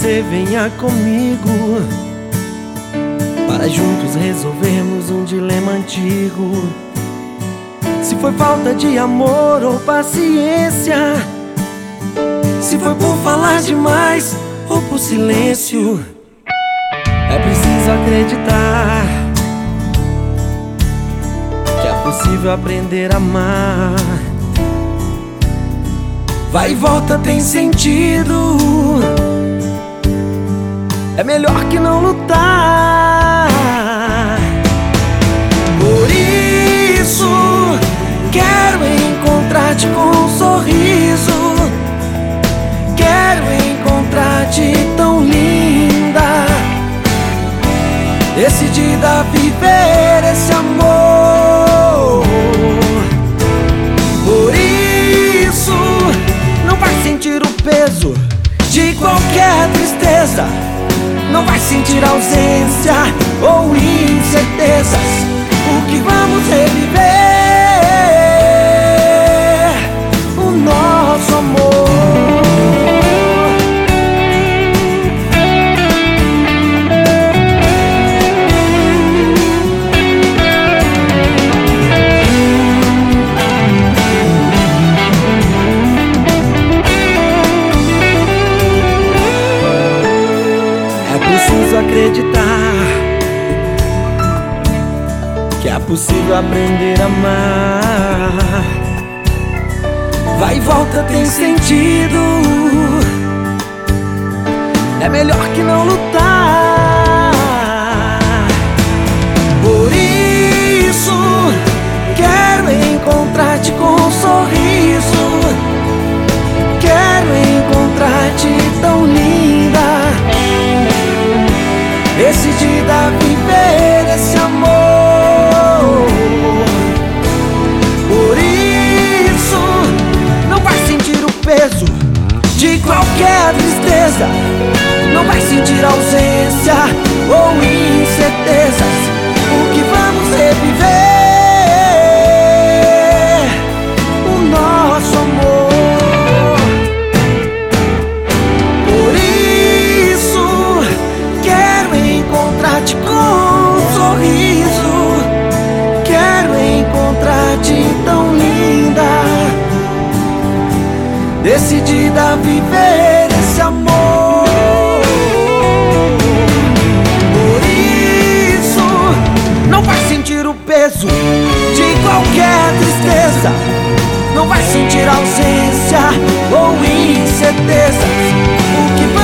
você venha comigo, para juntos resolvermos um dilema antigo. Se foi falta de amor ou paciência, se foi por falar demais ou por silêncio, é preciso acreditar que é possível aprender a amar. Vai e volta tem sentido, é melhor que não lutar. Por isso quero encontrar-te com um sorriso, quero encontrar-te tão linda, decidida a viver esse amor. Por isso não vai sentir o peso de qualquer tristeza, não vai sentir ausência ou incertezas, porque vamos reviver o nosso amor. Preciso acreditar que é possível aprender a amar. Vai e volta tem sentido, é melhor que não lutar. Por isso quero encontrar-te com um sorriso, quero encontrar-te tão linda, decidida a viver esse amor. Por isso não vai sentir o peso de qualquer tristeza, não vai sentir ausência ou incertezas, porque vamos reviver o nosso amor. Encontrar-te com um sorriso, quero encontrar-te tão linda, decidida a viver esse amor. Por isso não vai sentir o peso de qualquer tristeza, não vai sentir ausência ou incertezas, o que